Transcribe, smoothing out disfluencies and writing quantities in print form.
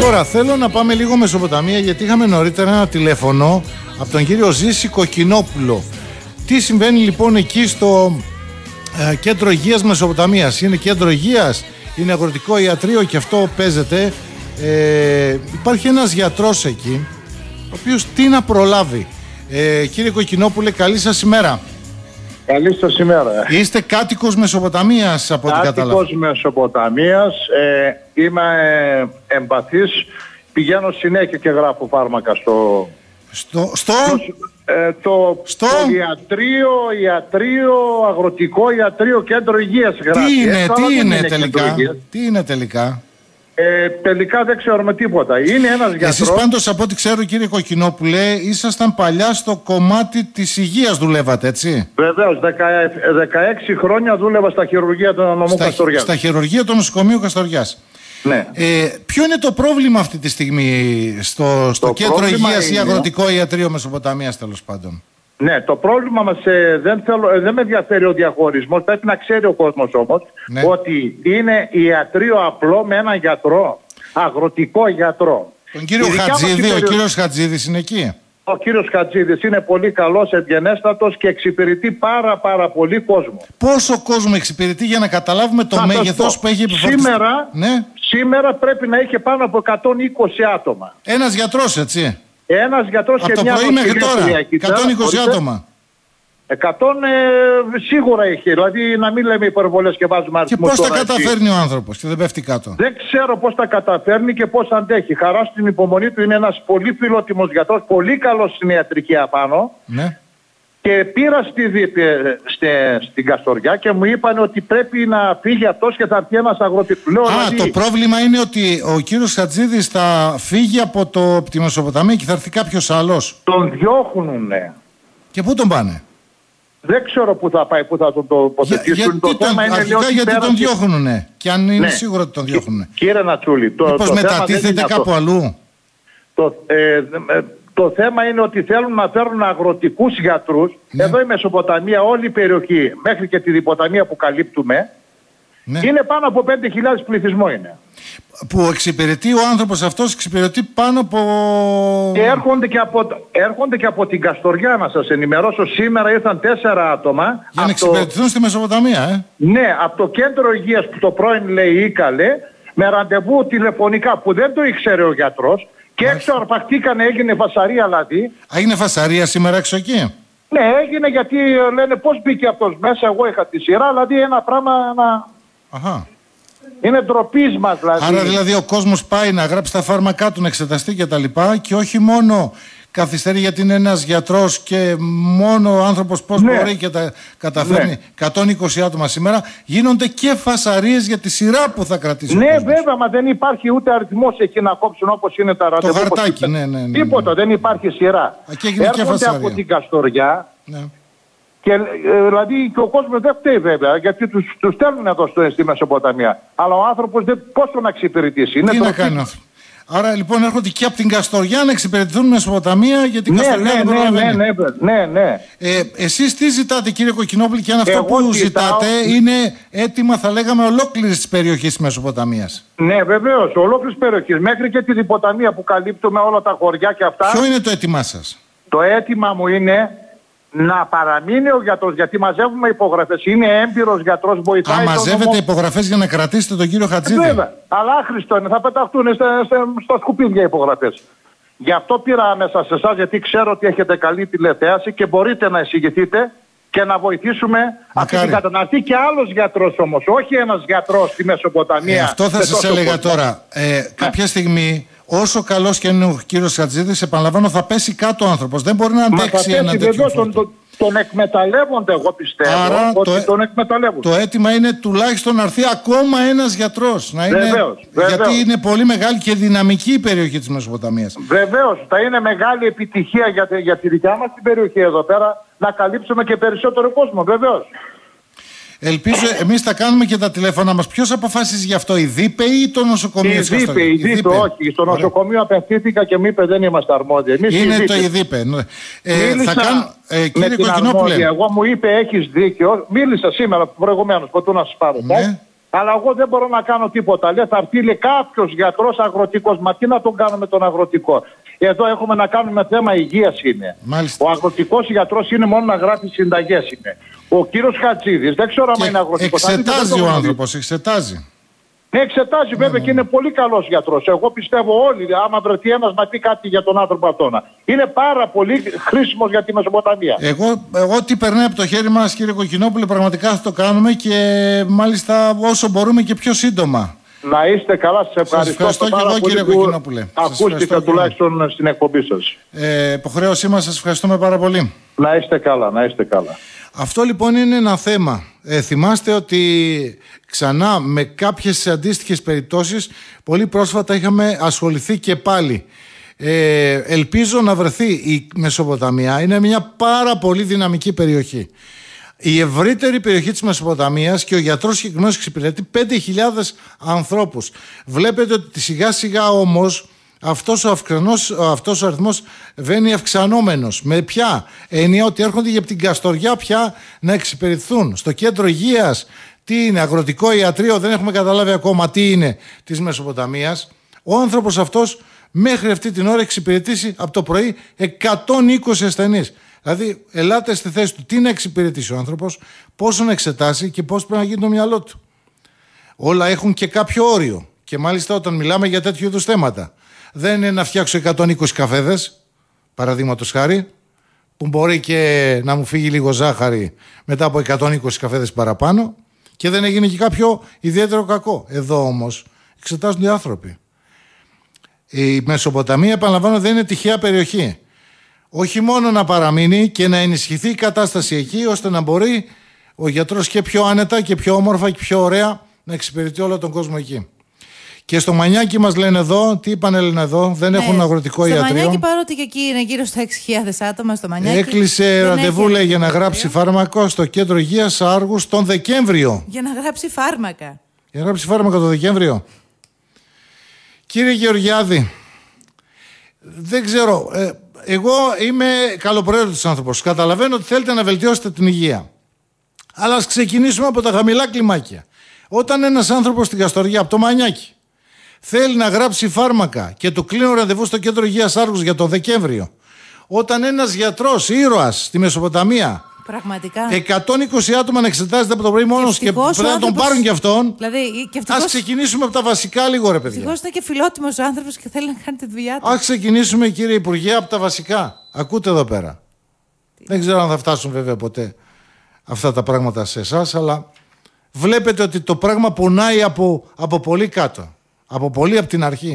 Τώρα θέλω να πάμε λίγο Μεσοποταμία, γιατί είχαμε νωρίτερα ένα τηλέφωνο από τον κύριο Ζήση Κοκκινόπουλο. Τι συμβαίνει λοιπόν εκεί στο κέντρο υγείας Μεσοποταμίας? Είναι κέντρο υγείας, είναι αγροτικό ιατρείο και αυτό παίζεται. Υπάρχει ένας γιατρός εκεί, ο οποίος τι να προλάβει. Κύριε Κοκκινόπουλε, καλή σας ημέρα. Καλή σας ημέρα. Είστε κάτοικος Μεσοποταμίας από ό,τι κατάλαβα? Κάτοικος Μεσοποταμίας, είμαι εμπαθής, πηγαίνω συνέχεια και γράφω φάρμακα στο ιατρείο, αγροτικό ιατρείο, κέντρο υγείας. Τι είναι τελικά? Τελικά δεν ξέρουμε τίποτα. Είναι ένας γιατρός. Εσείς πάντως, από ό,τι ξέρω, κύριε Κοκκινόπουλε, ήσασταν παλιά στο κομμάτι της υγείας, δουλεύατε, έτσι? Βεβαίως, 16 χρόνια δούλευα στα χειρουργεία του νομού Καστοριάς. Στα χειρουργεία του νοσοκομείου Καστοριάς. Ναι. Ποιο είναι το πρόβλημα αυτή τη στιγμή στο κέντρο υγείας ή αγροτικό ιατρείο Μεσοποταμίας, τέλος πάντων? Ναι, το πρόβλημα μας δεν με ενδιαφέρει ο διαχωρισμός. Πρέπει να ξέρει ο κόσμος όμως, ναι, ότι είναι ιατρείο απλό με έναν γιατρό, αγροτικό γιατρό. Τον κύριο Χατζίδη, ο κύριος Χατζίδης είναι εκεί? Ο κύριος Χατζίδης είναι πολύ καλός, ευγενέστατος και εξυπηρετεί πάρα πολύ κόσμο. Πόσο κόσμο εξυπηρετεί, για να καταλάβουμε το μέγεθος που έχει επιφορτιστεί? Σήμερα πρέπει να έχει πάνω από 120 άτομα. Ένας γιατρός, έτσι? Ένας γιατρός και μια νοσηλεία. Από το πρωί μέχρι τώρα, 120 άτομα. 100 σίγουρα έχει, δηλαδή να μην λέμε υπερβολές και βάζουμε αριθμούς. Και πώς τα καταφέρνει ο άνθρωπος και δεν πέφτει κάτω? Δεν ξέρω πώς τα καταφέρνει και πώς αντέχει. Χαρά στην υπομονή του, είναι ένας πολύ φιλότιμος γιατρός, πολύ καλός στην ιατρική απάνω. Ναι. Και πήρα στην Καστοριά και μου είπαν ότι πρέπει να φύγει αυτός και θα έρθει ένας αγροτικός. Το πρόβλημα είναι ότι ο κύριος Χατζίδης θα φύγει από τη Μεσοποταμία και θα έρθει κάποιος άλλος. Τον διώχνουνε. Και πού τον πάνε? Δεν ξέρω πού θα πάει, πού θα τον τοποθετήσουν. Γιατί τον διώχνουνε? Και αν είναι σίγουρο ότι τον διώχνουνε. Κύριε Νατσούλη, μήπως μετατίθεται κάπου αλλού? Το θέμα είναι ότι θέλουν να φέρουν αγροτικούς γιατρούς. Ναι. Εδώ η Μεσοποταμία, όλη η περιοχή, μέχρι και τη Διποταμία που καλύπτουμε, ναι, είναι πάνω από 5.000 πληθυσμό είναι. Που εξυπηρετεί ο άνθρωπος αυτός, εξυπηρετεί πάνω από... Και έρχονται και από την Καστοριά, να σας ενημερώσω. Σήμερα ήρθαν 4 άτομα. Για να εξυπηρετηθούν στη Μεσοποταμία, Ναι, από το κέντρο υγείας που το πρώην λέει Ήκαλε, με ραντεβού τηλεφωνικά που δεν το ήξερε ο γιατρός. Και έξω αρπαχτήκανε, έγινε φασαρία δηλαδή. Έγινε φασαρία σήμερα έξω εκεί? Ναι, έγινε, γιατί λένε πώς μπήκε αυτός μέσα, εγώ είχα τη σειρά, δηλαδή ένα πράγμα Αχα. Είναι ντροπής μας δηλαδή. Άρα δηλαδή ο κόσμος πάει να γράψει τα φάρμακά του, να εξεταστεί και τα λοιπά, και όχι μόνο καθυστερεί γιατί είναι ένας γιατρός και μόνο ο άνθρωπος πώς μπορεί και τα καταφέρνει. 120 άτομα σήμερα, γίνονται και φασαρίες για τη σειρά που θα κρατήσει. Ναι, βέβαια, μα δεν υπάρχει ούτε αριθμός εκεί να κόψουν όπως είναι τα ραντεβού. Το χαρτάκι, ναι. Τίποτα, δεν υπάρχει σειρά. Έρχονται από την Καστοριά. Ναι. Και δηλαδή και ο κόσμος δεν φταίει βέβαια, γιατί τους στέλνουν εδώ στη Μεσοποταμία. Αλλά ο άνθρωπος πώς τον να εξυπηρετήσει? Τι να κάνει ο άνθρωπος? Άρα λοιπόν έρχονται και από την Καστοριά να εξυπηρετηθούν Μεσοποταμία, γιατί Καστοριά δεν προλαβαίνει. Ναι. Εσείς τι ζητάτε, κύριε Κοκκινόπουλε, και αν αυτό που ζητάτε είναι έτοιμα, θα λέγαμε, ολόκληρης της περιοχής της Μεσοποταμίας? Ναι, βεβαίως, ολόκληρης περιοχής, μέχρι και τη Διποταμία που καλύπτουμε όλα τα χωριά και αυτά. Ποιο είναι το αίτημά σας? Το αίτημα μου είναι να παραμείνει ο γιατρός, γιατί μαζεύουμε υπογραφές. Είναι έμπειρος γιατρός, βοηθάει. Μαζεύετε υπογραφές για να κρατήσετε τον κύριο Χατζίδη? Βέβαια, αλλά άχρηστο είναι, θα πεταχτούν στα σκουπίδια υπογραφές. Γι' αυτό πήρα μέσα σε εσάς, γιατί ξέρω ότι έχετε καλή τηλεθέαση και μπορείτε να εισηγηθείτε και να βοηθήσουμε αυτή την καταναλωτή. Και άλλος γιατρός όμως, όχι ένας γιατρός στη Μεσοποταμία. Αυτό θα σας έλεγα τώρα. Κάποια στιγμή, όσο καλός και είναι ο κύριος Χατζίδης, επαναλαμβάνω, θα πέσει κάτω ο άνθρωπος. Δεν μπορεί να αντέξει ένα τέτοιο φόρτο. Τον εκμεταλλεύονται, εγώ πιστεύω. Άρα ότι τον εκμεταλλεύονται. Το αίτημα είναι τουλάχιστον να έρθει ακόμα ένας γιατρός. Βεβαίως. Γιατί είναι πολύ μεγάλη και δυναμική η περιοχή της Μεσοποταμίας. Βεβαίως. Θα είναι μεγάλη επιτυχία για τη δικιά μας την περιοχή εδώ πέρα να καλύψουμε και περισσότερο κόσμο. Βεβαίως. Ελπίζω, εμείς θα κάνουμε και τα τηλέφωνα μας. Ποιος αποφάσισε γι' αυτό, η ΔΥΠΕ ή το νοσοκομείο? Η ΔΥΠΕ, όχι. Στο νοσοκομείο απευθύνθηκα και μου είπε δεν είμαστε αρμόδιοι. Είναι το ΔΥΠΕ. Κύριε Κοκκινόπουλε, εγώ μου είπε έχεις δίκιο. Μίλησα σήμερα προηγουμένως, ποτού να σας πάρω. Ναι. Αλλά εγώ δεν μπορώ να κάνω τίποτα. Λέει, θα έρθει κάποιος γιατρός αγροτικός. Μα τι να τον κάνουμε τον αγροτικό? Εδώ έχουμε να κάνουμε θέμα υγείας είναι. Μάλιστα. Ο αγροτικός γιατρός είναι μόνο να γράφει συνταγές είναι. Ο κύριος Χατζίδης, δεν ξέρω αν είναι αγροτικός. Εξετάζει ο άνθρωπος, εξετάζει. Ναι, εξετάζει βέβαια και είναι πολύ καλός γιατρός. Εγώ πιστεύω όλοι, άμα βρεθεί ένας να πει κάτι για τον άνθρωπο αυτόν. Είναι πάρα πολύ χρήσιμος για τη Μεσοποταμία. Εγώ τι περνάει από το χέρι μας, κύριε Κοκκινόπουλε, πραγματικά θα το κάνουμε και μάλιστα όσο μπορούμε και πιο σύντομα. Να είστε καλά, σας ευχαριστώ. Σας ευχαριστώ και εγώ, κύριε Κοκκινόπουλε. Ακούστηκα τουλάχιστον στην εκπομπή σας. Υποχρέωσή μας, σας ευχαριστούμε πάρα πολύ. Να είστε καλά, να είστε καλά. Αυτό λοιπόν είναι ένα θέμα. Θυμάστε ότι ξανά με κάποιες αντίστοιχες περιπτώσεις πολύ πρόσφατα είχαμε ασχοληθεί και πάλι. Ελπίζω να βρεθεί η Μεσοποταμία. Είναι μια πάρα πολύ δυναμική περιοχή. Η ευρύτερη περιοχή της Μεσοποταμίας και ο γιατρός συγκεκριμένος εξυπηρετεί 5.000 ανθρώπους. Βλέπετε ότι σιγά σιγά όμως αυτός ο αριθμός βαίνει αυξανόμενος. Με ποια έννοια? Ότι έρχονται για την Καστοριά πια να εξυπηρετηθούν. Στο κέντρο υγείας, τι είναι, αγροτικό ιατρείο, δεν έχουμε καταλάβει ακόμα τι είναι, της Μεσοποταμίας. Ο άνθρωπος αυτός μέχρι αυτή την ώρα εξυπηρετήσει από το πρωί 120 ασθενείς. Δηλαδή, ελάτε στη θέση του τι να εξυπηρετήσει ο άνθρωπος, πόσο να εξετάσει και πώς πρέπει να γίνει το μυαλό του. Όλα έχουν και κάποιο όριο. Και μάλιστα όταν μιλάμε για τέτοιου είδους θέματα. Δεν είναι να φτιάξω 120 καφέδες, παραδείγματος χάρη, που μπορεί και να μου φύγει λίγο ζάχαρη μετά από 120 καφέδες παραπάνω, και δεν έγινε και κάποιο ιδιαίτερο κακό. Εδώ όμως εξετάζονται οι άνθρωποι. Η Μεσοποταμία, επαναλαμβάνω, δεν είναι τυχαία περιοχή. Όχι μόνο να παραμείνει και να ενισχυθεί η κατάσταση εκεί, ώστε να μπορεί ο γιατρός και πιο άνετα και πιο όμορφα και πιο ωραία να εξυπηρετεί όλο τον κόσμο εκεί. Και στο Μανιάκι μας λένε εδώ, τι είπαν, λένε εδώ, δεν έχουν αγροτικό ιατρείο. Στο Μανιάκι, παρότι και εκεί είναι γύρω στα 6.000 άτομα, στο Μανιάκι. Έκλεισε ραντεβού, λέει, για να γράψει φάρμακο στο κέντρο υγείας Άργους τον Δεκέμβριο. Για να γράψει φάρμακα. Για να γράψει φάρμακα τον Δεκέμβριο. Κύριε Γεωργιάδη, δεν ξέρω. Εγώ είμαι καλοπροαίρετος άνθρωπος. Καταλαβαίνω ότι θέλετε να βελτιώσετε την υγεία. Αλλά ας ξεκινήσουμε από τα χαμηλά κλιμάκια. Όταν ένας άνθρωπος στην Καστοριά, από το Μανιάκι, θέλει να γράψει φάρμακα και του κλείνω ραντεβού στο κέντρο υγείας Άργους για τον Δεκέμβριο, όταν ένας γιατρός, ήρωας στη Μεσοποταμία, πραγματικά 120 άτομα να εξετάζεται από το πρωί μόνος και πρέπει να τον πάρουν κι αυτόν. Δηλαδή, ας ξεκινήσουμε από τα βασικά λίγο, ρε παιδιά. Ευτυχώς είναι και φιλότιμος ο άνθρωπος και θέλει να κάνει τη δουλειά του. Ας ξεκινήσουμε, κύριε Υπουργέ, από τα βασικά. Ακούτε εδώ πέρα. Δεν ξέρω αν θα φτάσουν βέβαια ποτέ αυτά τα πράγματα σε εσάς, αλλά βλέπετε ότι το πράγμα πονάει από πολύ κάτω. Από πολύ από την αρχή.